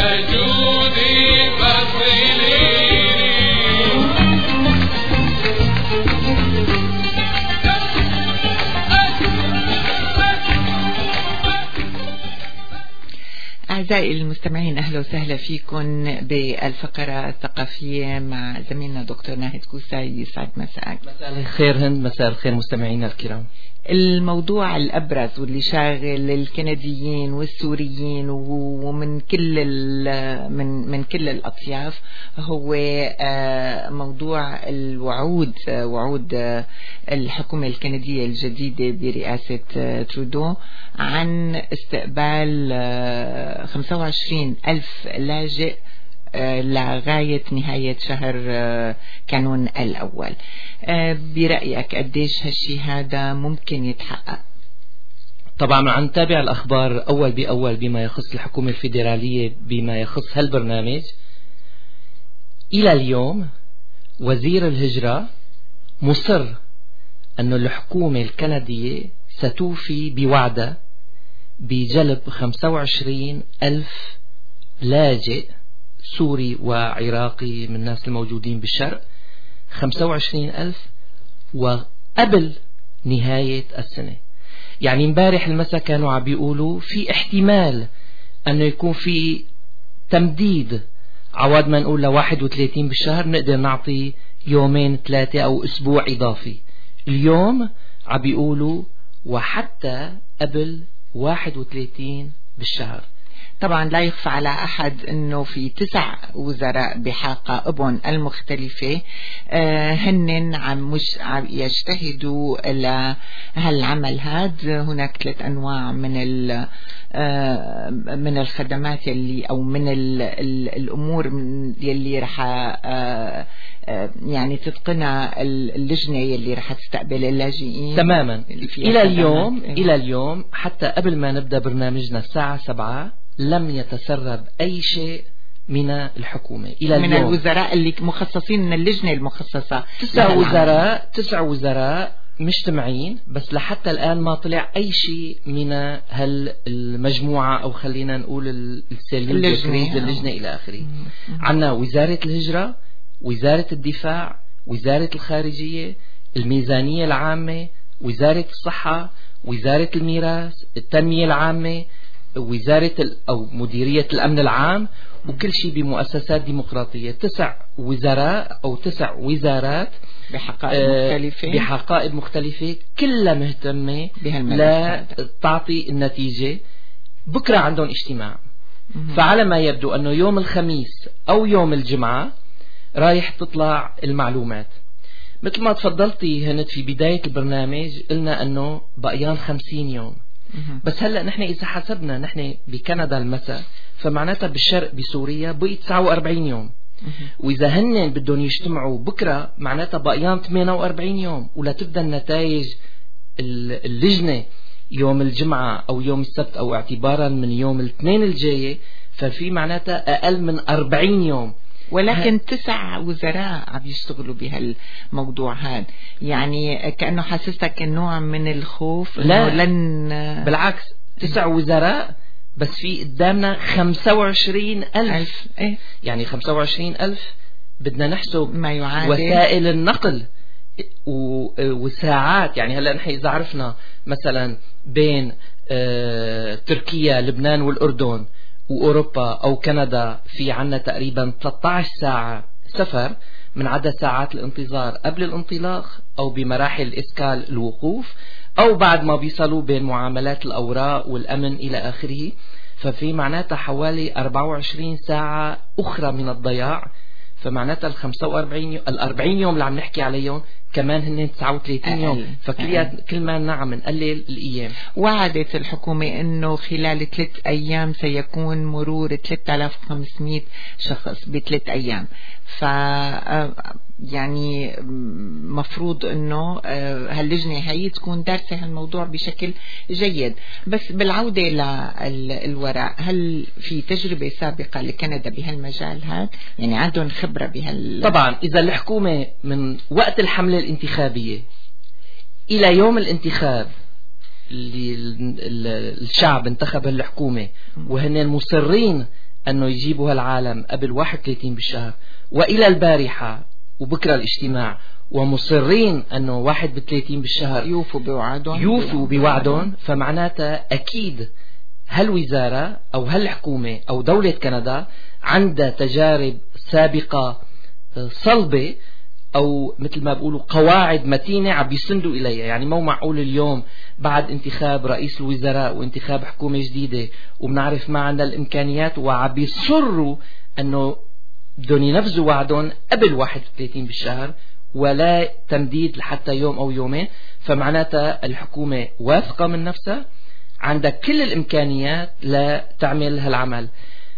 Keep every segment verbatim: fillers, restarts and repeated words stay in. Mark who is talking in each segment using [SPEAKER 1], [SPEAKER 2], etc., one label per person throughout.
[SPEAKER 1] جودي فصليني.
[SPEAKER 2] أعزائي المستمعين، أهلا وسهلا فيكم بالفقرة الثقافية مع زميلنا دكتور ناهد كوسا. يسعد مساءك.
[SPEAKER 3] مساء الخير هند، مساء الخير مستمعينا الكرام.
[SPEAKER 2] الموضوع الأبرز واللي شاغل الكنديين والسوريين ومن كل من من كل الأطياف هو موضوع الوعود، وعود الحكومة الكندية الجديدة برئاسة ترودو عن استقبال خمسة وعشرين ألف لاجئ لغاية نهاية شهر كانون الأول. برأيك قديش هالشي هذا ممكن يتحقق؟
[SPEAKER 3] طبعا عم نتابع الأخبار أول بأول بما يخص الحكومة الفيدرالية بما يخص هالبرنامج. إلى اليوم وزير الهجرة مصر أن الحكومة الكندية ستوفي بوعدها بجلب خمسة وعشرين ألف لاجئ سوري وعراقي من الناس الموجودين بالشرق، خمسة وعشرين ألف وقبل نهاية السنة. يعني امبارح المساء كانوا عم بيقولوا في احتمال أنه يكون في تمديد، عوض ما نقول لواحد وثلاثين بالشهر نقدر نعطي يومين ثلاثة أو أسبوع إضافي. اليوم عم بيقولوا وحتى قبل واحد وثلاثين بالشهر.
[SPEAKER 2] طبعا لا يخفى على أحد أنه في تسع وزراء بحقائبهم المختلفة آه هن عم مش عم يجتهدوا لهالعمل هذا. هناك ثلاث أنواع من آه من الخدمات يلي أو من ال ال الأمور يلي رح آه يعني تتقنها اللجنة يلي رح تستقبل اللاجئين.
[SPEAKER 3] تماما. إلى اليوم إيه؟ إلى اليوم حتى قبل ما نبدأ برنامجنا الساعة سبعة لم يتسرب أي شيء من الحكومة إلى
[SPEAKER 2] من
[SPEAKER 3] اليوم.
[SPEAKER 2] الوزراء اللي مخصصين من اللجنة المخصصة
[SPEAKER 3] تسع وزراء تسع وزراء مجتمعين، بس لحتى الآن ما طلع أي شيء من هالمجموعة أو خلينا نقول اللجنة, اللجنة إلى آخره. عنا وزارة الهجرة، وزارة الدفاع، وزارة الخارجية، الميزانية العامة، وزارة الصحة، وزارة الميراث، التنمية العامة، وزارة أو مديرية الأمن العام، وكل شيء بمؤسسات ديمقراطية. تسع وزراء أو تسع وزارات
[SPEAKER 2] بحقائب آه مختلفة
[SPEAKER 3] بحقائب مختلفة كلها مهتمة لا تعطي النتيجة. بكرة عندهم اجتماع، فعلى ما يبدو أنه يوم الخميس أو يوم الجمعة رايح تطلع المعلومات. مثل ما تفضلتي هند في بداية البرنامج قلنا أنه بقيان خمسين يوم، بس هلأ نحن إذا حسبنا نحن بكندا المساء فمعناتها بالشرق بسوريا بقي تسعة وأربعين يوم، وإذا هن بدهم يجتمعوا بكرة معناتها بقيان ثمانية وأربعين يوم، ولا تبدأ النتائج اللجنة يوم الجمعة أو يوم السبت أو اعتبارا من يوم الاثنين الجاي، ففي معناتها أقل من أربعين يوم.
[SPEAKER 2] ولكن تسع وزراء عم يشتغلوا بهالموضوع هذا، يعني كأنه حاسسك نوع من الخوف.
[SPEAKER 3] لا
[SPEAKER 2] لن
[SPEAKER 3] بالعكس، تسع وزراء بس في قدامنا خمسة وعشرين ألف, ألف.
[SPEAKER 2] إيه؟
[SPEAKER 3] يعني خمسة وعشرين ألف بدنا نحسب
[SPEAKER 2] ما يعادل
[SPEAKER 3] وسائل النقل وساعات. يعني هلأ نحن إذا عرفنا مثلا بين آه تركيا لبنان والأردن وأوروبا أو كندا في عنا تقريبا ثلاثة عشر ساعة سفر من عدد ساعات الانتظار قبل الانطلاق أو بمراحل إسكال الوقوف أو بعد ما بيصلوا بين معاملات الأوراق والأمن إلى آخره، ففي معناتها حوالي أربعة وعشرين ساعة أخرى من الضياع. فمعناتها ال خمسة وأربعين يوم ال أربعين يوم اللي عم نحكي عليهم كمان هن تسعة وثلاثين يوم، فكل كل ما نعم نقلل الأيام.
[SPEAKER 2] وعدت الحكومة إنه خلال ثلاث أيام سيكون مرور ثلاثة آلاف وخمسمائة شخص بثلاث أيام، ف يعني مفروض إنه هاللجنة هي تكون دارسة هالموضوع بشكل جيد. بس بالعودة للوراء، هل في تجربة سابقة لكندا بهالمجال هذا؟ يعني عندهم خبرة بهال
[SPEAKER 3] طبعا إذا الحكومة من وقت الحملة الانتخابية إلى يوم الانتخاب اللي الشعب انتخب الحكومة وهن مصرين أنه يجيبوا هالعالم قبل واحد وثلاثين بالشهر وإلى البارحة وبكرة الاجتماع ومصرين أنه واحد بثلاثين بالشهر
[SPEAKER 2] يوفوا بوعدهم
[SPEAKER 3] يوفوا بوعدهم، فمعناتها أكيد هالوزارة أو هالحكومة أو دولة كندا عندها تجارب سابقة صلبة، أو مثل ما بقولوا قواعد متينة عم بيسندوا إليها. يعني مو معقول اليوم بعد انتخاب رئيس الوزراء وانتخاب حكومة جديدة وبنعرف ما عندنا الإمكانيات وعم بيصروا أنه بدهم ينفذوا وعدهم قبل واحد وثلاثين بالشهر ولا تمديد لحتى يوم أو يومين. فمعناتها الحكومة واثقة من نفسها، عندها كل الإمكانيات لتعمل هالعمل.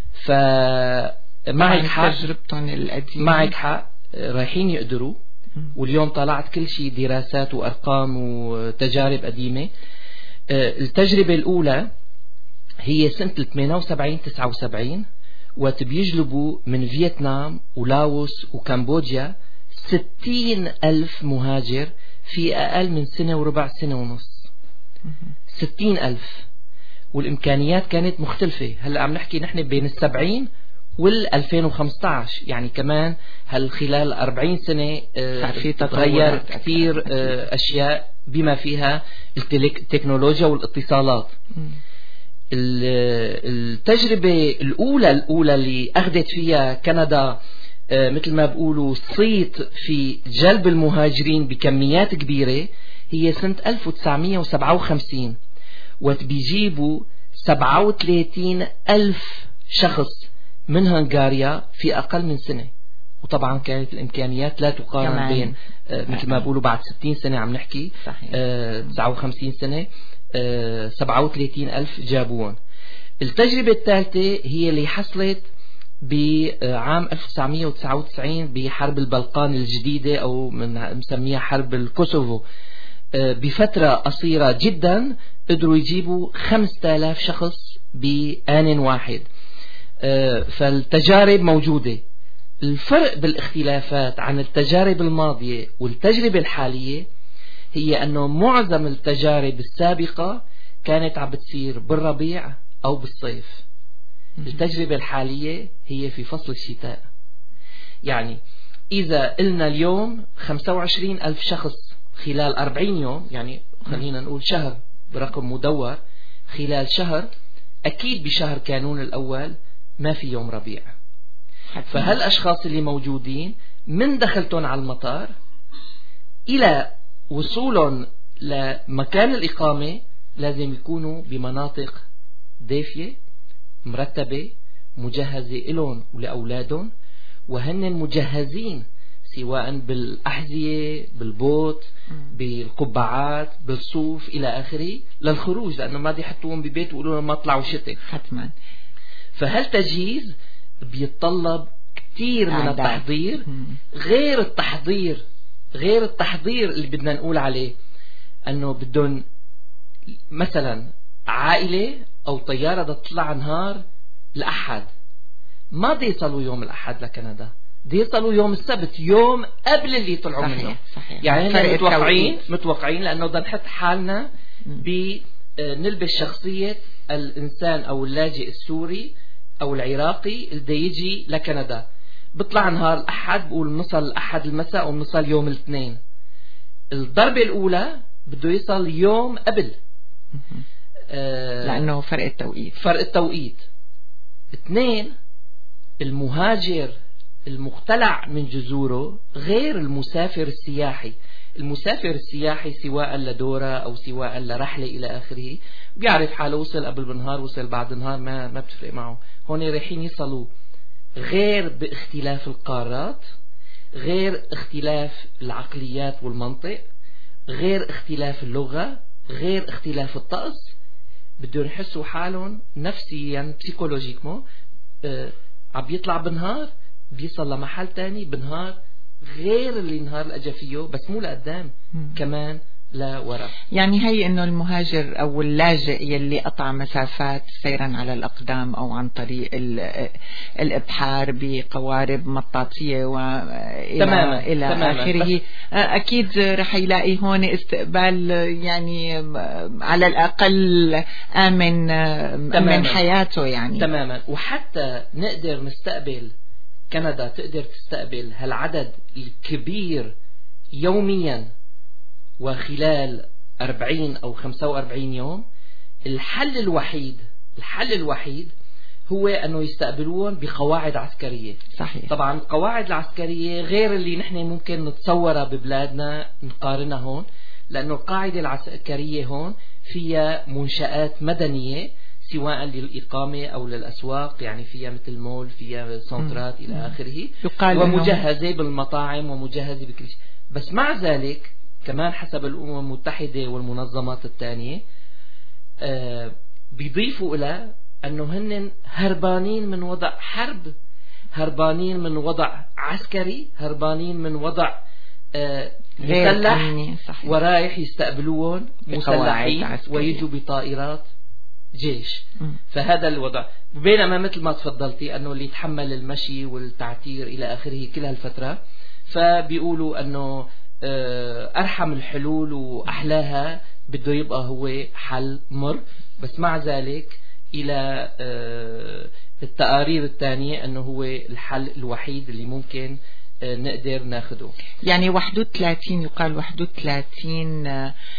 [SPEAKER 3] فمعك حق،
[SPEAKER 2] تجربتهم القديمة
[SPEAKER 3] معك حق، رايحين يقدروا. واليوم طلعت كل شيء دراسات وأرقام وتجارب قديمة. التجربة الأولى هي سنة ثمانية وسبعين تسعة وسبعين، وتبيجلبوا من فيتنام ولاوس وكمبوديا ستين ألف مهاجر في أقل من سنة وربع، سنة ونص. ستين ألف، والإمكانيات كانت مختلفة. هلأ عم نحكي نحن بين السبعين والألفين وخمسة عشر، يعني كمان هل خلال أربعين سنة تغير كثير أشياء بما فيها التكنولوجيا والاتصالات. التجربة الأولى الأولى اللي أخذت فيها كندا مثل ما بقولوا صيت في جلب المهاجرين بكميات كبيرة هي سنة ألف وتسعمية وسبعة وخمسين، وتبيجيبوا سبعة وثلاثين ألف شخص من هنغاريا في أقل من سنة. وطبعا كانت الإمكانيات لا تقارن كمان. بين آه مثل ما بقولوا بعد ستين سنة عم نحكي آه تسعة وخمسين سنة آه سبعة وثلاثين ألف جابوهم. التجربة الثالثة هي اللي حصلت بعام ألف وتسعمية وتسعة وتسعين بحرب البلقان الجديدة، أو من مسميها حرب الكوسوفو. آه بفترة قصيرة جدا قدروا يجيبوا خمسة آلاف شخص بآن واحد. فالتجارب موجودة. الفرق بالاختلافات عن التجارب الماضية والتجربة الحالية هي أنه معظم التجارب السابقة كانت عم بتصير بالربيع أو بالصيف. التجربة الحالية هي في فصل الشتاء. يعني إذا قلنا اليوم خمسة وعشرين ألف شخص خلال أربعين يوم، يعني خلينا نقول شهر برقم مدور، خلال شهر أكيد بشهر كانون الأول ما في يوم ربيع. فهالأشخاص اللي موجودين من دخلتهم على المطار إلى وصولهم لمكان الإقامة لازم يكونوا بمناطق دافية مرتبة مجهزة لهم ولأولادهم، وهن مجهزين سواء بالأحذية بالبوت بالقبعات بالصوف إلى آخره للخروج، لأنه ما دي يحطوهم ببيت ويقولوا لهم ما طلعوا شتاء حتما. فهالتجهيز بيتطلب كثير من التحضير، غير التحضير غير التحضير اللي بدنا نقول عليه أنه بدهم مثلا عائلة أو طيارة بدها تطلع نهار الأحد، ما دي يصلوا يوم الأحد لكندا، دي يصلوا يوم السبت، يوم قبل اللي يطلعوا منه. يعني هنا متوقعين متوقعين لأنه بدنا نحط حالنا بنلبس شخصية الإنسان أو اللاجئ السوري أو العراقي اللي بده يجي لكندا. بطلع نهار الأحد، بقول نصل الأحد المساء ونصل يوم الاثنين. الضربة الأولى بده يصل يوم قبل آه
[SPEAKER 2] لأنه فرق التوقيت
[SPEAKER 3] فرق التوقيت. اثنين، المهاجر المختلع من جذوره غير المسافر السياحي. المسافر السياحي سواء لدورة أو سواء لرحلة إلى آخره بيعرف حاله وصل قبل بنهار وصل بعد نهار ما ما بتفرق معه. هون رايحين يصلوا غير باختلاف القارات، غير اختلاف العقليات والمنطق، غير اختلاف اللغة، غير اختلاف الطقس، بدهم يحسوا حالهم نفسيا بسيكولوجيكمو آه عم بيطلع بنهار بيصل لمحل تاني بنهار غير اللي نهار اللي اجى فيه، بس مو لقدام كمان لوراء.
[SPEAKER 2] يعني هي انه المهاجر او اللاجئ يلي قطع مسافات سيرا على الاقدام او عن طريق الابحار بقوارب مطاطيه والى
[SPEAKER 3] تماما.
[SPEAKER 2] الى
[SPEAKER 3] تماما.
[SPEAKER 2] اخره، اكيد رح يلاقي هون استقبال يعني على الاقل امن من حياته يعني.
[SPEAKER 3] تماما. وحتى نقدر نستقبل، كندا تقدر تستقبل هالعدد الكبير يوميا وخلال أربعين أو خمسة وأربعين يوم، الحل الوحيد الحل الوحيد هو أنه يستقبلون بقواعد عسكرية.
[SPEAKER 2] صحيح.
[SPEAKER 3] طبعا القواعد العسكرية غير اللي نحن ممكن نتصورها ببلادنا نقارنها هون، لأنه القاعدة العسكرية هون فيها منشآت مدنية سواء للإقامة أو للأسواق، يعني فيها مثل مول، فيها سنترات إلى آخره، ومجهزة بالمطاعم ومجهزة بكل شيء. بس مع ذلك كمان حسب الأمم المتحدة والمنظمات الثانية آه بيضيفوا إلى أنه هن هربانين من وضع حرب، هربانين من وضع عسكري، هربانين من وضع آه مسلح، ورايح يستقبلوهم مسلحين ويجوا بطائرات جيش. م. فهذا الوضع. بينما مثل ما تفضلتي أنه اللي يتحمل المشي والتعتير إلى آخره كل هالفترة، فبيقولوا أنه أرحم الحلول وأحلاها بده يبقى هو حل مر. بس مع ذلك إلى التقارير الثانية أنه هو الحل الوحيد اللي ممكن نقدر ناخده.
[SPEAKER 2] يعني واحد وثلاثين يقال واحد وثلاثين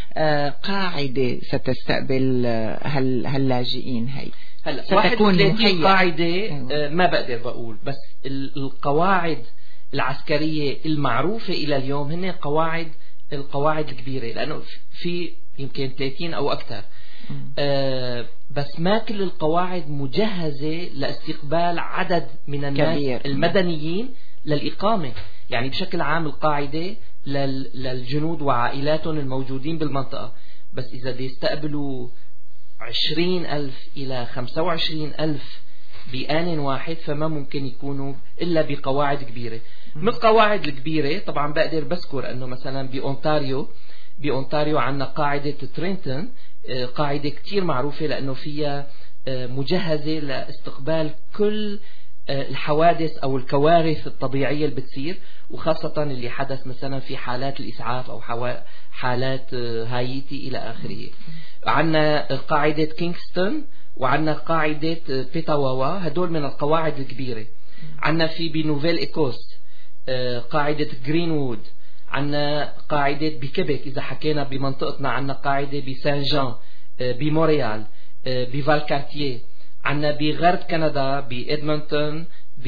[SPEAKER 2] قاعدة ستستقبل هاللاجئين. هي
[SPEAKER 3] هلا واحد وثلاثين قاعدة ما بقدر بقول، بس القواعد العسكرية المعروفة إلى اليوم هن قواعد القواعد الكبيرة، لأنه في يمكن ثلاثين أو أكثر. آه بس ما كل القواعد مجهزة لاستقبال عدد من الناس كبير المدنيين للإقامة. يعني بشكل عام القاعدة للجنود وعائلاتهم الموجودين بالمنطقة، بس إذا دي يستقبلوا عشرين ألف إلى خمسة وعشرين ألف بآن واحد فما ممكن يكونوا إلا بقواعد كبيرة. من القواعد الكبيرة طبعا بقدر بذكر أنه مثلا بأونتاريو بأونتاريو عندنا قاعدة ترينتون، قاعدة كتير معروفة لأنه فيها مجهزة لاستقبال كل الحوادث أو الكوارث الطبيعية اللي بتصير، وخاصة اللي حدث مثلا في حالات الإسعاف أو حالات هايتي إلى آخره. عندنا قاعدة كينغستون وعندنا قاعدة بيتاواوا، هدول من القواعد الكبيرة. عندنا في بنوفيل إيكوس قاعدة جرينوود، عندنا قاعدة بكيبك إذا حكينا بمنطقتنا، عندنا قاعدة بسان جان، بموريال، بفالكارتيه، عندنا بغرب كندا بإدمونتون،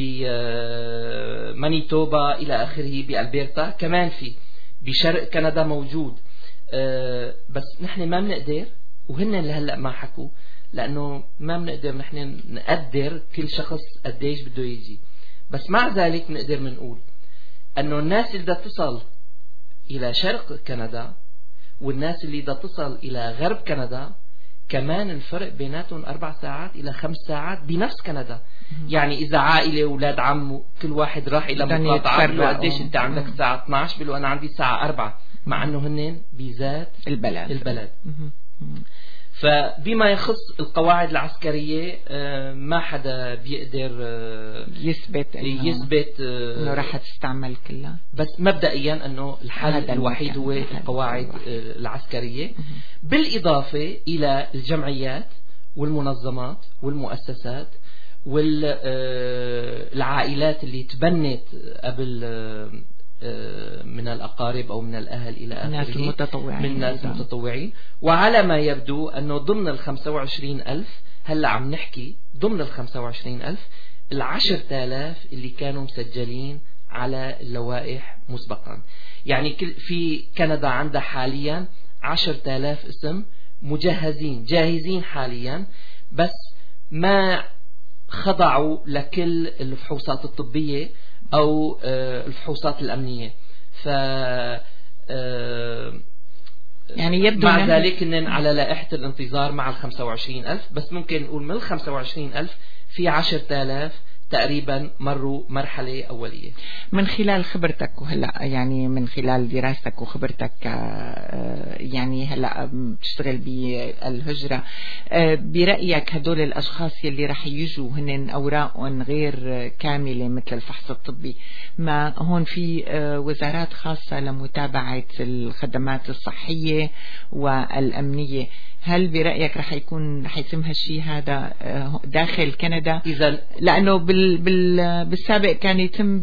[SPEAKER 3] بمانيتوبا إلى آخره، بألبرتا كمان في بشرق كندا موجود. بس نحن ما بنقدر، وهن اللي هلأ ما حكوا، لأنه ما بنقدر نحن نقدر كل شخص قديش بده يجي. بس مع ذلك نقدر منقول أنه الناس اللي بدها تصل إلى شرق كندا والناس اللي بدها تصل إلى غرب كندا كمان الفرق بيناتهم أربع ساعات إلى خمس ساعات بنفس كندا. يعني إذا عائلة أولاد عم كل واحد راح إلى مقاطعة بيقولوا قديش أنت عندك الساعة اثني عشر، بيقولوا أنا عندي الساعة أربعة، مع أنه هنن بذات
[SPEAKER 2] البلد
[SPEAKER 3] البلد. فبما يخص القواعد العسكرية ما حدا بيقدر
[SPEAKER 2] يثبت إنه
[SPEAKER 3] يثبت
[SPEAKER 2] إنه راح تستعمل كلها،
[SPEAKER 3] بس مبدئيا أنه الحل الوحيد هو القواعد العسكرية، بالإضافة إلى الجمعيات والمنظمات والمؤسسات والعائلات اللي تبنت قبل من الأقارب أو من الأهل إلى آخره، من الناس المتطوعين. وعلى ما يبدو أنه ضمن الخمسة وعشرين ألف هلأ عم نحكي ضمن الخمسة وعشرين ألف العشر تالاف اللي كانوا مسجلين على اللوائح مسبقا. يعني في كندا عندها حاليا عشر تالاف اسم مجهزين جاهزين حاليا، بس ما خضعوا لكل الفحوصات الطبية أو الفحوصات الأمنية. ف
[SPEAKER 2] يعني يبدو
[SPEAKER 3] مع ذلك إنن على لائحة الانتظار مع الخمسة وعشرين ألف، بس ممكن نقول من الخمسة وعشرين ألف في عشر تالاف تقريبا مروا مرحلة أولية.
[SPEAKER 2] من خلال خبرتك وهلا يعني من خلال دراستك وخبرتك يعني هلا بتشتغل بالهجرة، برأيك هدول الأشخاص يلي رح يجوا هن أوراقهم غير كاملة مثل الفحص الطبي، ما هون في وزارات خاصة لمتابعة الخدمات الصحية والأمنية، هل برأيك رح يكون رح يتم هالشيء هذا داخل كندا؟
[SPEAKER 3] إذا
[SPEAKER 2] لأنه بال بال بالسابق كان يتم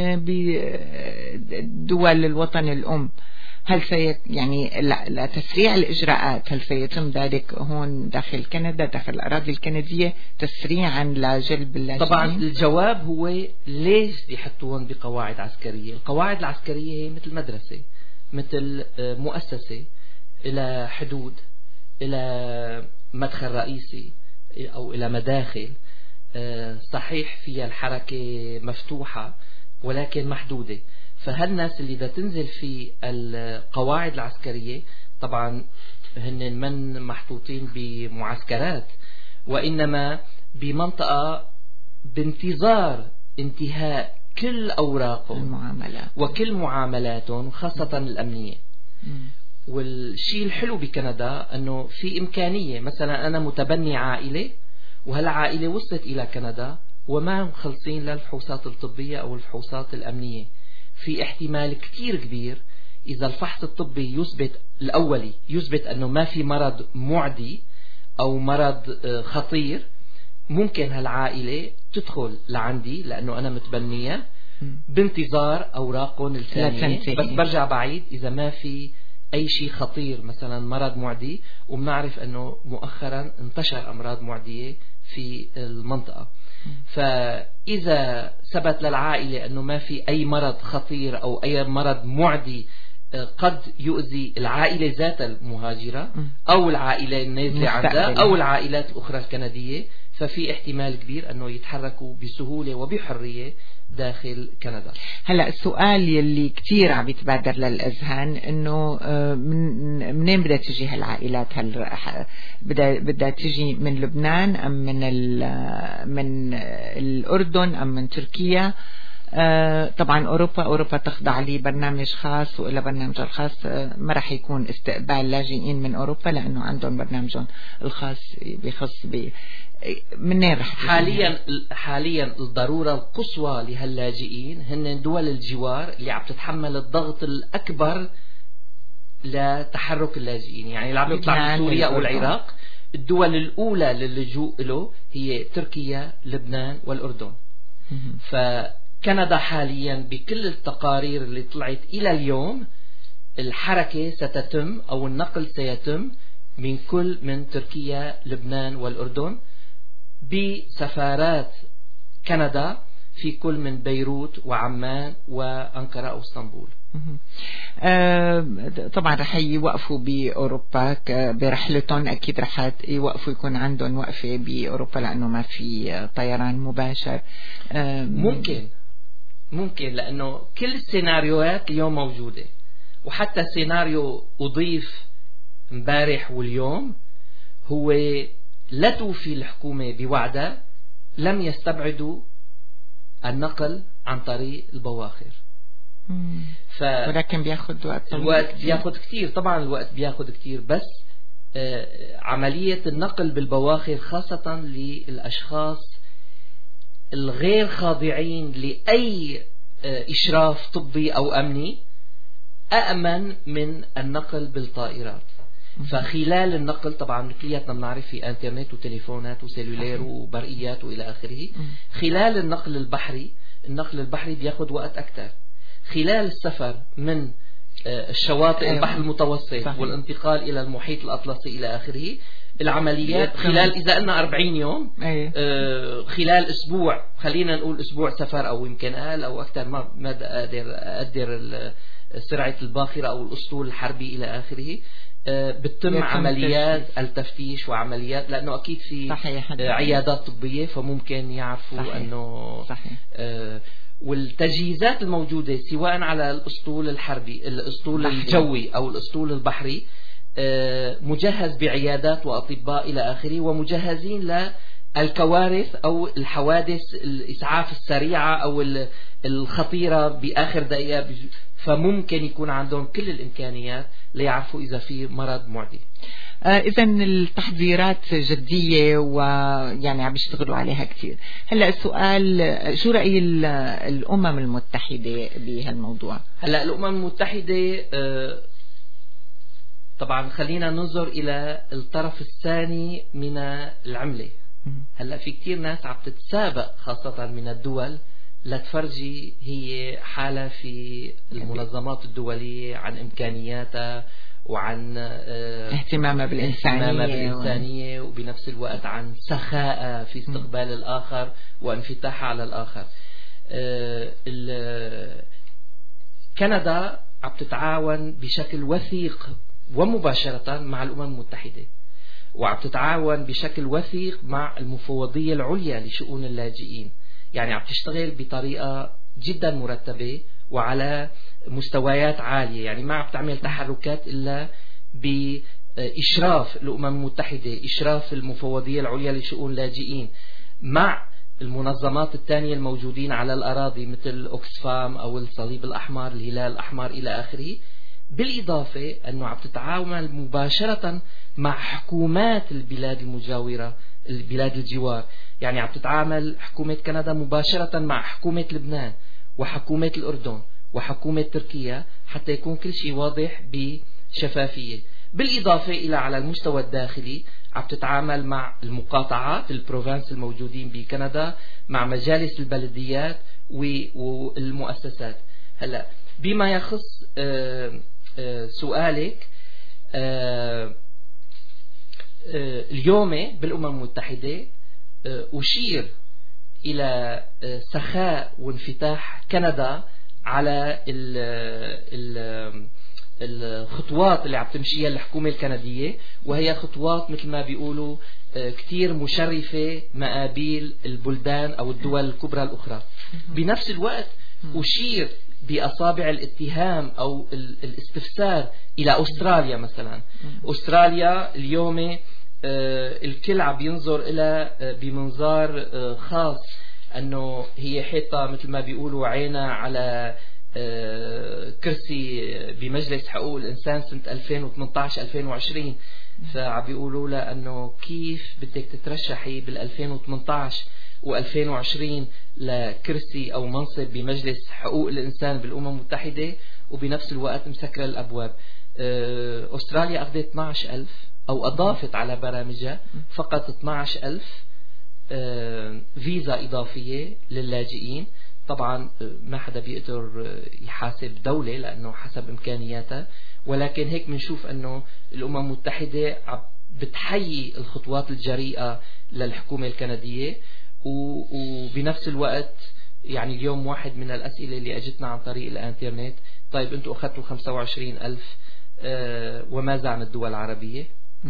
[SPEAKER 2] بدول الوطن الأم، هل سيت يعني لتسريع الإجراءات هل سيتم ذلك هون داخل كندا داخل الأراضي الكندية تسريعا لجلب اللاجئين؟
[SPEAKER 3] طبعا الجواب هو ليش يحطوهم بقواعد عسكرية؟ القواعد العسكرية هي مثل مدرسة، مثل مؤسسة إلى حدود، إلى مدخل رئيسي أو إلى مداخل، صحيح فيها الحركة مفتوحة ولكن محدودة. فهالناس اللي بدها تنزل في القواعد العسكرية طبعا هن من محطوطين بمعسكرات، وإنما بمنطقة بانتظار انتهاء كل أوراقهم
[SPEAKER 2] المعاملات
[SPEAKER 3] وكل معاملاتهم خاصة الأمنية. م. والشيء الحلو بكندا أنه في إمكانية، مثلا أنا متبني عائلة وهالعائلة وصلت إلى كندا وما مخلصين للفحوصات الطبية أو الفحوصات الأمنية، في احتمال كتير كبير إذا الفحص الطبي يثبت الأولي يثبت أنه ما في مرض معدي أو مرض خطير، ممكن هالعائلة تدخل لعندي لأنه أنا متبنية بانتظار أوراقهم الثانية. بس برجع بعيد إذا ما في أي شيء خطير مثلا مرض معدي، وبنعرف أنه مؤخرا انتشر أمراض معدية في المنطقة، فإذا ثبت للعائلة أنه ما في أي مرض خطير أو أي مرض معدي قد يؤذي العائلة ذات المهاجرة أو العائلة النازلة عندها أو العائلات الأخرى الكندية، ففي احتمال كبير أنه يتحركوا بسهولة وبحرية داخل كندا.
[SPEAKER 2] هلا السؤال يلي كتير عم يتبادر للأذهان إنه من منين بدها تجي هالعائلات؟ هل بدها بدها تجي من لبنان أم من من الأردن أم من تركيا؟ آه طبعا أوروبا أوروبا تخضع لبرنامج خاص وإلى برنامج الخاص، آه ما رح يكون استقبال لاجئين من أوروبا لأنه عندهم برنامجهم الخاص بخص ب منين رح تجي؟
[SPEAKER 3] حاليا حاليا الضرورة القصوى لهاللاجئين هن دول الجوار اللي عم تتحمل الضغط الأكبر لتحرك اللاجئين، يعني اللي عم يطلع من سوريا أو العراق. الدول الأولى للجوء له هي تركيا، لبنان والأردن. ف كندا حاليا بكل التقارير اللي طلعت إلى اليوم الحركة ستتم أو النقل سيتم من كل من تركيا، لبنان والأردن بسفارات كندا في كل من بيروت وعمان وأنقرة أو اسطنبول.
[SPEAKER 2] طبعا رح يوقفوا بأوروبا برحلتهم، أكيد رح يوقفوا يكون عندهم وقفة بأوروبا لأنه ما في طيران مباشر.
[SPEAKER 3] ممكن ممكن لأنه كل السيناريوهات اليوم موجودة، وحتى سيناريو أضيف امبارح واليوم هو لا توفي الحكومة بوعدها، لم يستبعدوا النقل عن طريق البواخر.
[SPEAKER 2] ف... ولكن بياخد وقت طويل.
[SPEAKER 3] الوقت بياخد كتير، طبعا الوقت بياخد كتير، بس آه عملية النقل بالبواخر خاصة للأشخاص الغير خاضعين لأي آه إشراف طبي أو أمني أأمن من النقل بالطائرات. فخلال النقل طبعا كلياتنا بنعرف في انترنت وتليفونات وسيلولير وبرقيات والى اخره. خلال النقل البحري النقل البحري بياخد وقت اكثر. خلال السفر من الشواطئ البحر المتوسط صحيح. والانتقال الى المحيط الاطلسي الى اخره، العمليات خلال اذا قلنا أربعين يوم آه خلال اسبوع، خلينا نقول اسبوع سفر او يمكن اقل او اكثر، ما ما اقدر اقدر سرعه الباخره او الاسطول الحربي الى اخره. بتتم عمليات تفتيش. التفتيش وعمليات، لأنه أكيد في صحيح. عيادات طبية فممكن يعرفوا صحيح. أنه صحيح. آه والتجهيزات الموجودة سواء على الأسطول الحربي، الأسطول بحري. الجوي أو الأسطول البحري، آه مجهز بعيادات وأطباء إلى آخره، ومجهزين الكوارث أو الحوادث الإسعاف السريعة أو الخطيرة بآخر دقيقة، فممكن يكون عندهم كل الإمكانيات ليعرفوا إذا في مرض معدي.
[SPEAKER 2] آه إذا التحضيرات جدية ويعني عم يشتغلوا عليها كثير. هلا السؤال، شو رأي الأمم المتحدة بهالموضوع؟
[SPEAKER 3] هلا الأمم المتحدة آه طبعا خلينا ننظر إلى الطرف الثاني من العملة. هلا في كتير ناس عم تتسابق خاصة من الدول لتفرجي هي حالة في المنظمات الدولية عن إمكانياتها وعن
[SPEAKER 2] اهتمامها بالإنسانية,
[SPEAKER 3] بالإنسانية وبنفس الوقت عن سخاء في استقبال الآخر وانفتاحها على الآخر. كندا عم تتعاون بشكل وثيق ومباشرة مع الأمم المتحدة، وعم تتعاون بشكل وثيق مع المفوضية العليا لشؤون اللاجئين. يعني عم تشتغل بطريقة جدا مرتبة وعلى مستويات عالية، يعني ما عم تعمل تحركات إلا بإشراف الأمم المتحدة، إشراف المفوضية العليا لشؤون اللاجئين مع المنظمات الثانية الموجودين على الأراضي مثل أوكسفام أو الصليب الأحمر، الهلال الأحمر إلى آخره. بالإضافة أنه عم تتعاون مباشرة مع حكومات البلاد المجاورة، البلاد الجوار. يعني عم تتعامل حكومة كندا مباشرة مع حكومة لبنان وحكومة الأردن وحكومة تركيا حتى يكون كل شيء واضح بشفافية. بالإضافة إلى على المستوى الداخلي عم تتعامل مع المقاطعات البروفانس الموجودين بكندا، مع مجالس البلديات والمؤسسات. هلا بما يخص آآ آآ سؤالك، آآ اليوم بالأمم المتحدة أشير إلى سخاء وانفتاح كندا على ال ال الخطوات اللي عم تمشيها الحكومة الكندية، وهي خطوات مثل ما بيقولوا كتير مشرفة مقابل البلدان أو الدول الكبرى الأخرى. بنفس الوقت أشير بأصابع الاتهام أو الاستفسار إلى أستراليا مثلا. أستراليا اليوم الكل عم ينظر إلى بمنظار خاص، أنه هي حيطة مثل ما بيقولوا عينا على كرسي بمجلس حقوق الإنسان سنة ألفين وثمانية عشر ألفين وعشرين. فعم بيقولوا لها أنه كيف بدك تترشحي بال ألفين وثمانية عشر وألفين وعشرين لكرسي أو منصب بمجلس حقوق الإنسان بالأمم المتحدة وبنفس الوقت مسكرة الأبواب. أستراليا أخذت اثني عشر ألف أو أضافت على برامجها فقط اثني عشر ألف فيزا إضافية للاجئين. طبعا ما حدا بيقدر يحاسب دولة لأنه حسب إمكانياتها، ولكن هيك بنشوف أنه الأمم المتحدة بتحيي الخطوات الجريئة للحكومة الكندية. وبنفس الوقت يعني اليوم واحد من الأسئلة اللي أجتنا عن طريق الانترنت، طيب أنتوا أخذتوا خمسة وعشرين ألف أه وماذا عن الدول العربية؟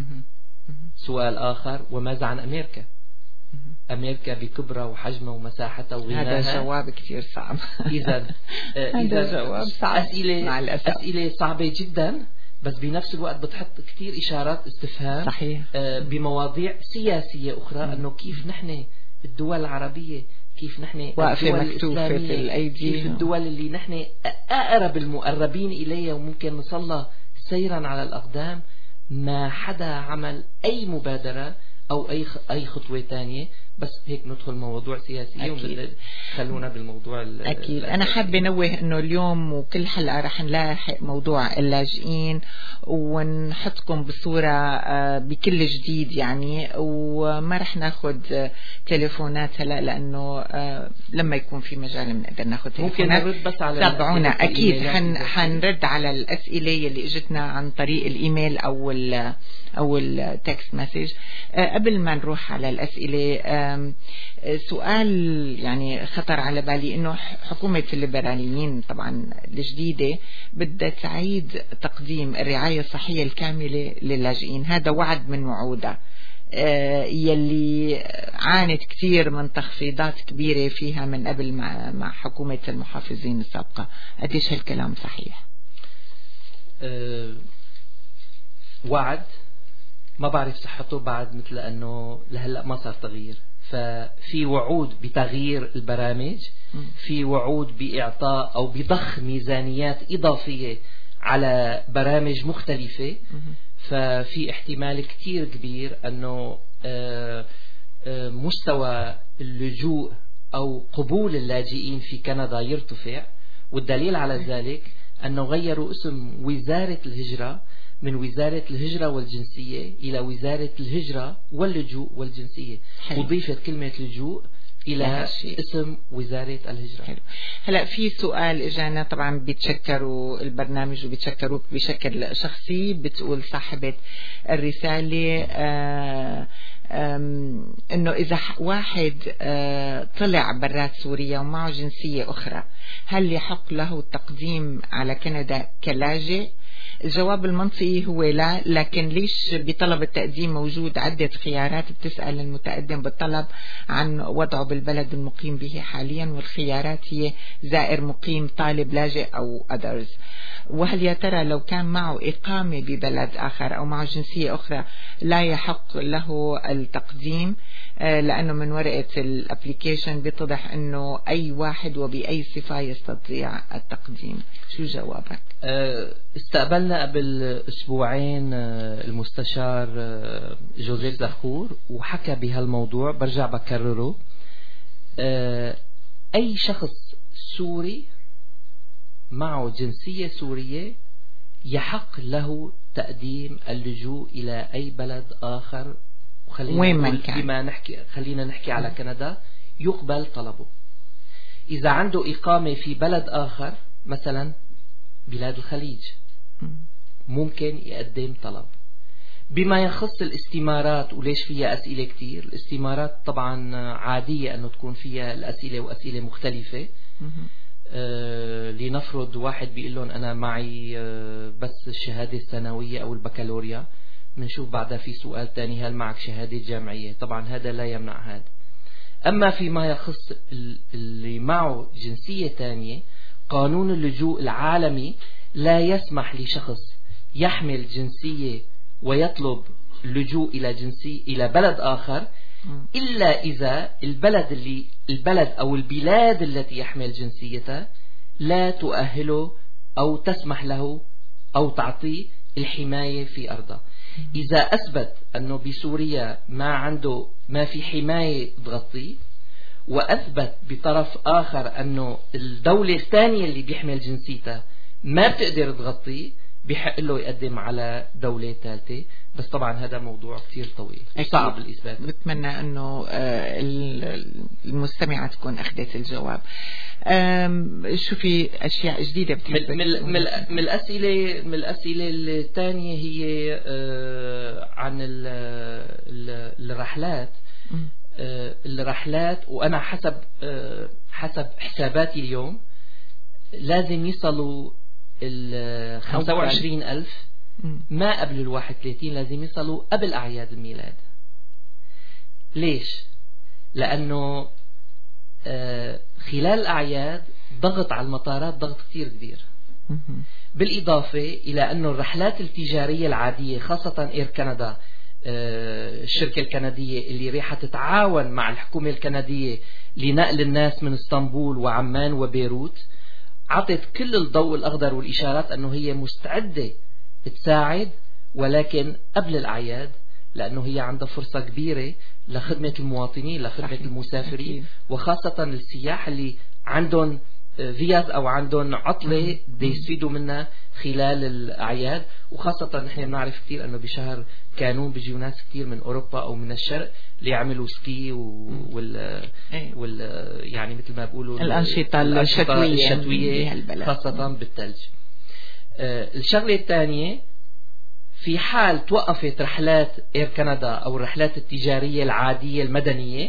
[SPEAKER 3] سؤال آخر، وماذا عن أمريكا؟ أمريكا بكبرها وحجمها ومساحتها وغناها.
[SPEAKER 2] هذا جواب كثير صعب.
[SPEAKER 3] إذا
[SPEAKER 2] هذا جواب صعب
[SPEAKER 3] أسئلة
[SPEAKER 2] مع الأسف.
[SPEAKER 3] أسئلة صعبة جدا، بس بنفس الوقت بتحط كثير إشارات استفهام.
[SPEAKER 2] صحيح.
[SPEAKER 3] بمواضيع سياسية أخرى، أنه كيف نحن الدول العربية، كيف نحن
[SPEAKER 2] واقفة مكتوفة في الأيدي،
[SPEAKER 3] كيف الدول اللي نحن أقرب المقربين إليها وممكن نصلها سيرا على الأقدام، ما حدا عمل أي مبادرة أو أي أي خطوة تانية. بس هيك ندخل موضوع سياسي خلونا بالموضوع.
[SPEAKER 2] أكيد. أنا حابة نوه إنه اليوم وكل حلقة رح نلاحق موضوع اللاجئين ونحطكم بصورة بكل جديد يعني، وما رح ناخد تليفونات هلا لأنه لما يكون في مجال بنقدر ناخد تليفونات.
[SPEAKER 3] ممكن نرد بس على
[SPEAKER 2] تابعونا. أكيد حن حنرد على الأسئلة اللي اجتنا عن طريق الإيميل أو ال أو التكست مسج. قبل ما نروح على الأسئلة، سؤال يعني خطر على بالي، إنه حكومة الليبراليين طبعا الجديدة بدها تعيد تقديم الرعاية الصحية الكاملة للاجئين. هذا وعد من وعودها يلي عانت كثير من تخفيضات كبيرة فيها من قبل مع, مع حكومة المحافظين السابقة. قديش هالكلام صحيح؟
[SPEAKER 3] أه وعد ما بعرف صحته بعد، مثل أنه لهلأ ما صار تغيير ففي وعود بتغيير البرامج، في وعود بإعطاء أو بضخ ميزانيات إضافية على برامج مختلفة. ففي احتمال كتير كبير أنه مستوى اللجوء أو قبول اللاجئين في كندا يرتفع. والدليل على ذلك أنه غيروا اسم وزارة الهجرة من وزارة الهجرة والجنسية إلى وزارة الهجرة واللجوء والجنسية. أضيفت كلمة لجوء إلى اسم وزارة الهجرة.
[SPEAKER 2] حلو. هلأ في سؤال إجانا، طبعا بيتشكروا البرنامج وبيتشكروك بشكل شخصي. بتقول صاحبة الرسالة آه انه اذا واحد طلع برات سوريا ومعه جنسية اخرى، هل يحق له التقديم على كندا كلاجئ؟ الجواب المنطقي هو لا، لكن ليش بطلب التقديم موجود عدة خيارات بتسأل المتقدم بالطلب عن وضعه بالبلد المقيم به حاليا، والخيارات هي زائر، مقيم، طالب، لاجئ أو others. وهل يا ترى لو كان معه إقامة ببلد آخر أو معه جنسية أخرى لا يحق له التقديم؟ لأنه من ورقة الابليكيشن بيتضح أنه أي واحد وبأي صفة يستطيع التقديم. شو جوابك؟
[SPEAKER 3] استقبلنا قبل أسبوعين المستشار جوزيف زخور وحكى بهالموضوع، برجع بكرره. أي شخص سوري معه جنسية سورية يحق له تقديم اللجوء إلى أي بلد آخر، وخلينا بما نحكي خلينا نحكي على كندا، يقبل طلبه. إذا عنده إقامة في بلد آخر مثلا بلاد الخليج ممكن يقدم طلب. بما يخص الاستمارات، وليش فيها أسئلة كتير، الاستمارات طبعا عادية أنه تكون فيها الأسئلة وأسئلة مختلفة. آه لنفرض واحد بيقول لهم أنا معي آه بس الشهادة الثانوية أو البكالوريا، منشوف بعدها في سؤال تاني هل معك شهادة جامعية. طبعا هذا لا يمنع هذا. أما فيما يخص اللي معه جنسية تانية، قانون اللجوء العالمي لا يسمح لشخص يحمل جنسية ويطلب اللجوء إلى جنسية إلى بلد آخر إلا إذا البلد اللي البلد أو البلاد التي يحمل جنسيتها لا تؤهله أو تسمح له أو تعطيه الحماية في أرضه. إذا أثبت أنه بسوريا ما عنده ما في حماية تغطيه، وأثبت بطرف آخر أنه الدولة الثانية اللي بيحمل جنسيتها ما بتقدر تغطيه، بيحق له يقدم على دولة ثالثة. بس طبعا هذا موضوع كتير طويل صعب الإثبات.
[SPEAKER 2] بتمنى أنه المستمعة تكون أخذت الجواب. شو في أشياء جديدة بتحب؟
[SPEAKER 3] من, من, من الأسئلة من الأسئلة الثانية هي عن الرحلات. الرحلات وأنا حسب حسب حساباتي اليوم لازم يصلوا ال خمسة وعشرين ألف ما قبل الواحد ثلاثين، لازم يصلوا قبل أعياد الميلاد. ليش؟ لأنه خلال الأعياد ضغط على المطارات ضغط كتير كبير، بالإضافة إلى أنه الرحلات التجارية العادية خاصة إير كندا الشركة الكندية اللي راح تتعاون مع الحكومة الكندية لنقل الناس من اسطنبول وعمان وبيروت، عطت كل الضوء الأخضر والإشارات أنه هي مستعدة تساعد، ولكن قبل الأعياد، لأنه هي عندها فرصة كبيرة لخدمة المواطنين، لخدمة صحيح. المسافرين، وخاصة السياح اللي عندهم فيز أو عندهم عطلة دي يستفيدوا منها خلال الأعياد. وخاصة نحن بنعرف كتير أنه بشهر كانون بيجوا ناس كتير من أوروبا أو من الشرق ليعملوا سكي وال, وال يعني مثل ما بيقولوا
[SPEAKER 2] الأنشطة الشتوية,
[SPEAKER 3] الشتوية خاصة بالثلج. الشغلة الثانية، في حال توقفت رحلات إير كندا أو الرحلات التجارية العادية المدنية،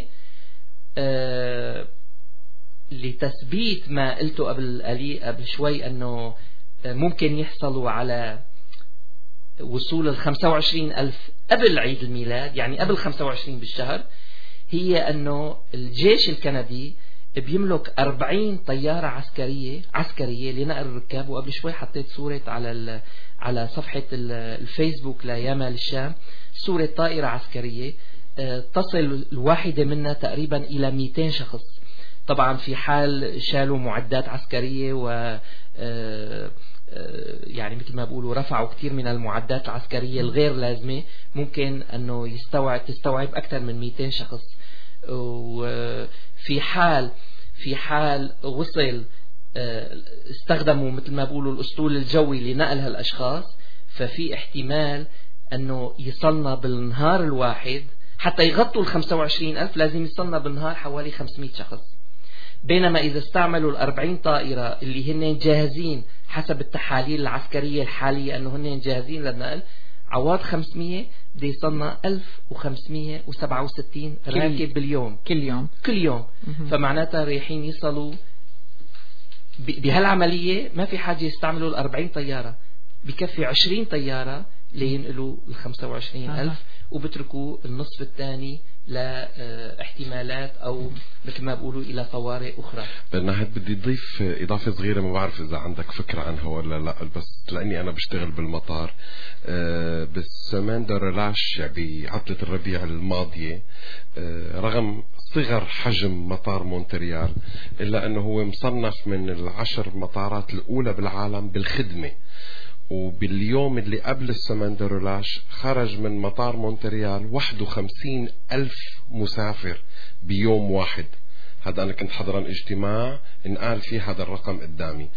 [SPEAKER 3] لتثبيت ما قلته قبل قبل شوي أنه ممكن يحصلوا على وصول الخمسة وعشرين ألف قبل عيد الميلاد، يعني قبل خمسة وعشرين بالشهر، هي أنه الجيش الكندي بيملك أربعين طيارة عسكرية عسكرية لنقل الركاب. وقبل شوي حطيت صورة على على صفحة الفيسبوك ليامال الشام، صورة طائرة عسكرية تصل الواحدة منها تقريبا إلى مئتين شخص. طبعا في حال شالوا معدات عسكرية و يعني مثل ما بقولوا رفعوا كثير من المعدات العسكرية الغير لازمة، ممكن أنه يستوعب تستوعب أكثر من مئتين شخص. وفي حال في حال وصل استخدموا مثل ما بقولوا الأسطول الجوي لنقل هالأشخاص، ففي احتمال أنه يصلنا بالنهار الواحد حتى يغطوا الخمسة وعشرين ألف لازم يصلنا بالنهار حوالي خمسمئة شخص. بينما إذا استعملوا الأربعين طائرة اللي هن جاهزين حسب التحاليل العسكرية الحالية أنه هن جاهزين للنقل، عوض خمسمئة بده يصلنا ألف وخمسمئة وسبعة وستين راكب باليوم
[SPEAKER 2] كل يوم
[SPEAKER 3] كل يوم. فمعناتها رايحين يصلوا بهالعملية ما في حاجة يستعملوا الأربعين طيارة، بكفي عشرين طيارة لينقلوا الخمسة وعشرين ألف، وبتركوا النصف الثاني لاحتمالات أو مثل ما بقولوا إلى طوارئ أخرى.
[SPEAKER 4] ناهد بدي أضيف إضافة صغيرة، ما بعرف إذا عندك فكرة عنها ولا لا، بس لأني أنا بشتغل بالمطار بالسمان درلاش بعطلة الربيع الماضية، رغم صغر حجم مطار مونتريال إلا أنه هو مصنف من العشر مطارات الأولى بالعالم بالخدمة. وباليوم اللي قبل السمندرولاش خرج من مطار مونتريال واحد وخمسين ألف مسافر بيوم واحد. هذا أنا كنت حضران اجتماع انقال فيه هذا الرقم قدامي.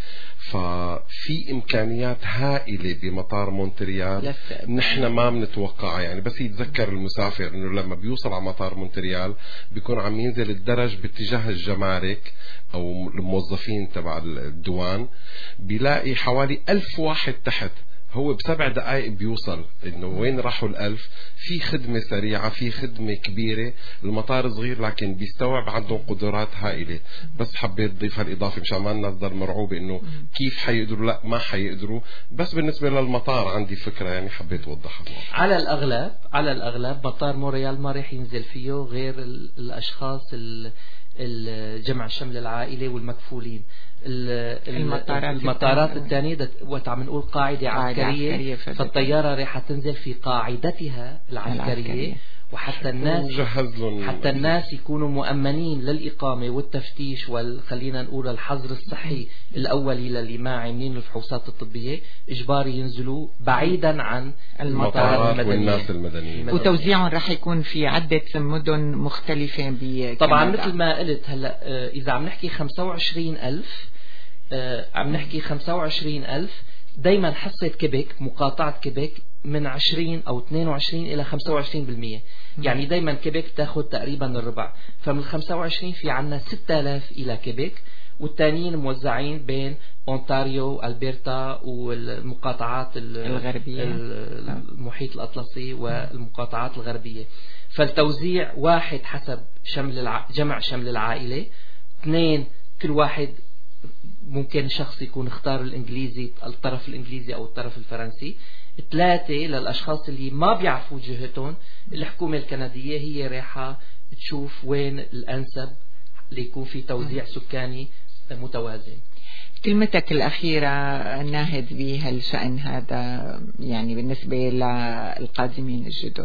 [SPEAKER 4] ففي إمكانيات هائلة بمطار مونتريال نحن ما بنتوقعها. يعني بس يتذكر المسافر إنه لما بيوصل على مطار مونتريال بيكون عم ينزل الدرج باتجاه الجمارك أو الموظفين تبع الديوان، بيلاقي حوالي ألف واحد تحت. هو بسبع دقائق بيوصل إنه وين راحوا الألف. في خدمة سريعة، في خدمة كبيرة. المطار صغير لكن بيستوعب، عندهم قدرات هائلة. بس حبيت ضيف هالإضافة مشان ما الناس ضل مرعوبة إنه كيف حيقدروا. لا ما حيقدروا، بس بالنسبة للمطار عندي فكرة يعني حبيت أوضحها.
[SPEAKER 3] على الأغلب على الأغلب مطار مونريال ما رح ينزل فيه غير الأشخاص الجمع شمل العائلة والمكفولين. المطارات, المطارات الثانية وقت عم نقول قاعدة عسكرية, عسكرية فالطيارة رح تنزل في قاعدتها العسكرية, العسكرية. وحتى الناس حتى الناس يكونوا مؤمنين للإقامة والتفتيش وخلينا نقول الحظر الصحي الأولي للي ما عاملين الفحوصات الطبية، إجباري ينزلوا بعيدا عن المطارات المدنية
[SPEAKER 4] والناس المدنية.
[SPEAKER 2] وتوزيعهم رح يكون في عدة مدن مختلفة بكندا.
[SPEAKER 3] طبعا مثل ما قلت هلا إذا عم نحكي خمسة وعشرين ألف عم نحكي خمسة وعشرين ألف دايما حصة كيبك مقاطعة كيبك من عشرين أو اثنين وعشرين إلى خمسة وعشرين بالمئة. يعني دايما كيبك تأخذ تقريبا الربع. فمن خمسة وعشرين في عنا ستة آلاف إلى كيبك، والتانيين موزعين بين أونتاريو ألبرتا والمقاطعات
[SPEAKER 2] الغربية،
[SPEAKER 3] المحيط الأطلسي والمقاطعات الغربية. فالتوزيع واحد حسب شمل الع... جمع شمل العائلة، اثنين كل واحد ممكن شخص يكون اختار الإنجليزي الطرف الإنجليزي أو الطرف الفرنسي، ثلاثة للأشخاص اللي ما بيعرفوا جهتهم. الحكومة الكندية هي رايحة تشوف وين الأنسب ليكون في توزيع سكاني متوازن.
[SPEAKER 2] كلمتك الأخيرة ناهد بهالشأن هذا يعني بالنسبة للقادمين الجدد؟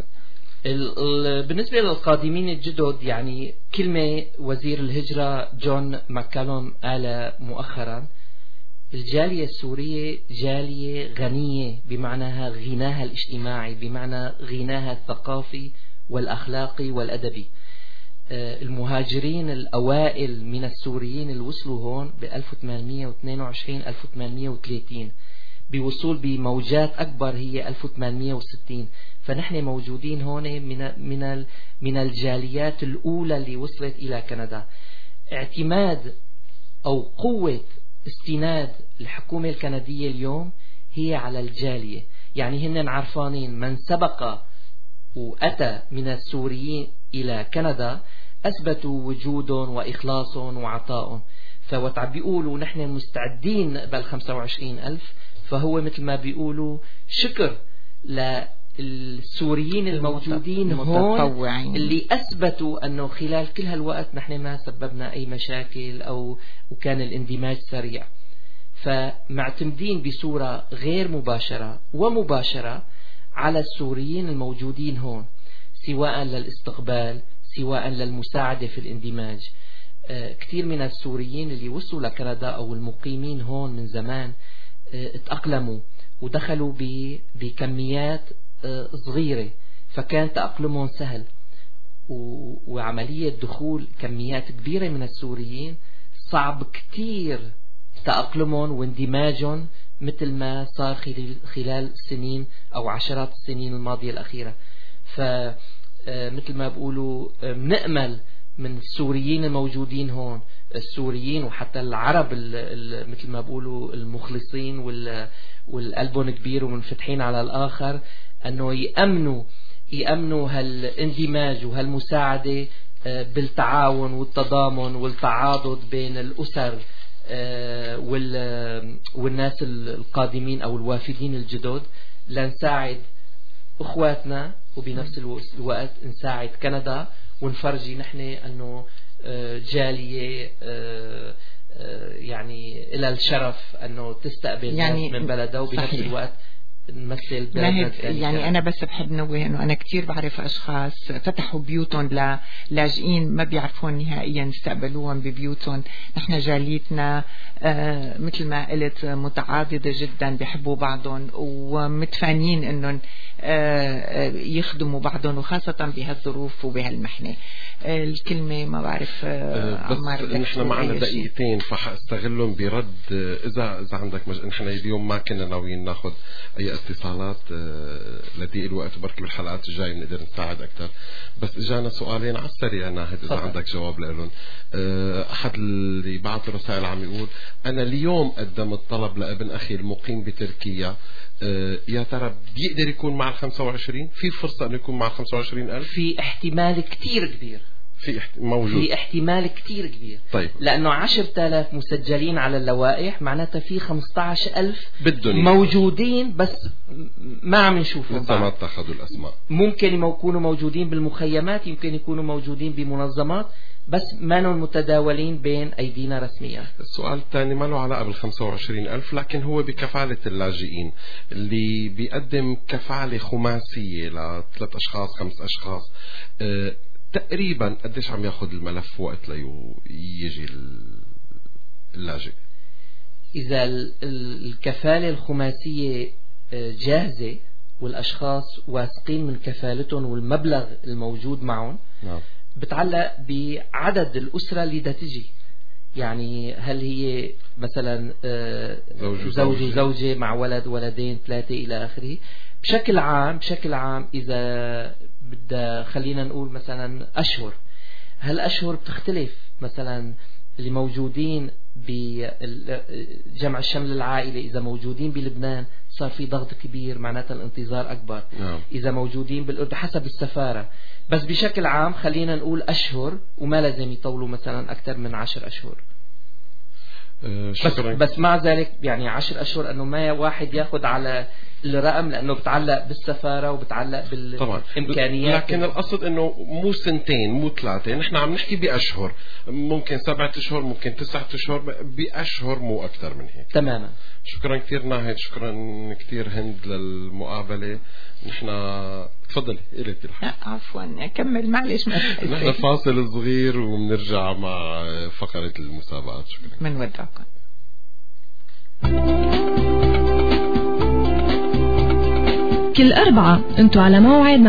[SPEAKER 3] بالنسبة للقادمين الجدد يعني كلمة وزير الهجرة جون ماكالوم قال مؤخرا: الجالية السورية جالية غنية بمعناها غناها الاجتماعي، بمعنى غناها الثقافي والأخلاقي والأدبي. المهاجرين الأوائل من السوريين اللي وصلوا هون ب ألف وثمانمئة واثنين وعشرين ألف وثمانمئة وثلاثين، بوصول بموجات أكبر هي ألف وثمانمئة وستين. فنحن موجودين هون من من من الجاليات الأولى اللي وصلت إلى كندا. اعتماد أو قوة استناد الحكومة الكندية اليوم هي على الجالية. يعني هن عرفانين من سبق وأتى من السوريين إلى كندا أثبتوا وجودهم وإخلاصهم وعطائهم. فوقت عم بيقولوا نحن مستعدين نقبل خمسة وعشرين ألف، فهو مثل ما بيقولوا شكر للسوريين الموجودين هون اللي أثبتوا أنه خلال كل هالوقت نحن ما سببنا أي مشاكل أو وكان الاندماج سريع. فمعتمدين بصورة غير مباشرة ومباشرة على السوريين الموجودين هون، سواء للاستقبال سواء للمساعدة في الاندماج. كثير من السوريين اللي وصلوا لكندا أو المقيمين هون من زمان اتأقلموا ودخلوا بكميات صغيرة، فكان تأقلمهم سهل، وعملية دخول كميات كبيرة من السوريين صعب كتير تأقلمهم واندماجهم مثل ما صار خلال سنين أو عشرات السنين الماضية الأخيرة. فمثل ما بقولوا نأمل من السوريين الموجودين هون، السوريين وحتى العرب مثل ما بقولوا المخلصين والقلبهم كبير ومنفتحين على الآخر، أنه يأمنوا يأمنوا هالاندماج وهالمساعدة بالتعاون والتضامن والتعاضد بين الأسر والناس القادمين أو الوافدين الجدد، لنساعد أخواتنا وبنفس الوقت نساعد كندا ونفرجي نحن أنه جالية يعني إلى الشرف أنه تستقبل يعني من بلدها، وبنفس صحيح. الوقت نمثل بلدنا.
[SPEAKER 2] يعني أنا بس بحب نوه أنه أنا كتير بعرف أشخاص فتحوا بيوتهم للاجئين ما بيعرفون نهائيا يستقبلوهم ببيوتهم. نحن جاليتنا آه مثل ما قلت متعاضدة جدا، بيحبوا بعضهم ومتفانين أنهم آه يخدموا بعضهم، وخاصة بهالظروف وبهالمحنة. آه الكلمة ما بعرف آه
[SPEAKER 4] عمار، بس نحن معنا دقيقتين فحاستغلهم برد إذا إذا عندك مج... نحن اليوم ما كنا ناويين ناخذ أي اتصالات لضيق الوقت، وبركي بالحلقات الجاية بنقدر نساعد أكثر. بس إجانا سؤالين على السريع ناهد إذا عندك جواب لهم. أحد اللي بعث رسائل عم يقول أنا اليوم قدمت طلب لابن أخي المقيم بتركيا، يا ترى بيقدر يكون مع الخمسة وعشرين؟ في فرصة أنه يكون مع الخمسة وعشرين ألف؟
[SPEAKER 3] في احتمال كتير كبير،
[SPEAKER 4] في موجود
[SPEAKER 3] في احتمال كتير كبير.
[SPEAKER 4] طيب.
[SPEAKER 3] لأنه عشرة آلاف مسجلين على اللوائح معناتها في خمسة عشر ألف
[SPEAKER 4] بالدنيا
[SPEAKER 3] موجودين، بس ما عم نشوفهم.
[SPEAKER 4] لسه ما اتخذوا الأسماء.
[SPEAKER 3] ممكن يكونوا موجودين بالمخيمات، يمكن يكونوا موجودين بمنظمات، بس ما نون متداولين بين أيدينا رسميا.
[SPEAKER 4] السؤال الثاني ما له علاقة بالخمسة وعشرين ألف، لكن هو بكفالة اللاجئين اللي بيقدم كفالة خماسية لثلاث أشخاص خمس أشخاص. أه تقريبا قديش عم ياخذ الملف وقت ليجي اللاجئ؟
[SPEAKER 3] إذا الكفالة الخماسية جاهزة والأشخاص واثقين من كفالتهم والمبلغ الموجود معهم،
[SPEAKER 4] نعم.
[SPEAKER 3] بتعلق بعدد الأسرة اللي دا تجي. يعني هل هي مثلا زوج وزوجة مع ولد ولدين ثلاثة إلى آخره. بشكل عام بشكل عام إذا بدها خلينا نقول مثلا أشهر، هالأشهر بتختلف. مثلا اللي موجودين بجمع الشمل العائلي إذا موجودين بلبنان صار في ضغط كبير، معناتها الانتظار أكبر.
[SPEAKER 4] نعم.
[SPEAKER 3] إذا موجودين بالأردن حسب السفارة، بس بشكل عام خلينا نقول أشهر، وما لازم يطولوا مثلا أكثر من عشر أشهر. بس, بس مع ذلك يعني عشر أشهر أنه ما واحد يأخذ على الرقم، لأنه بتعلق بالسفارة وبتعلق بالإمكانيات.
[SPEAKER 4] لكن القصد أنه مو سنتين مو ثلاثة، نحن عم نحكي بأشهر، ممكن سبعة أشهر ممكن تسعة أشهر، بأشهر مو أكثر من هيك.
[SPEAKER 3] تماما.
[SPEAKER 4] شكرا كثير ناهد، شكرا كثير هند للمقابلة. نحن تفضلي إليك الحق.
[SPEAKER 2] عفوا كمل معلش.
[SPEAKER 4] نحن فاصل صغير وبنرجع مع فقرة المسابقات. شكرا.
[SPEAKER 2] من ودعكم.
[SPEAKER 5] كل أربعة أنتوا على موعد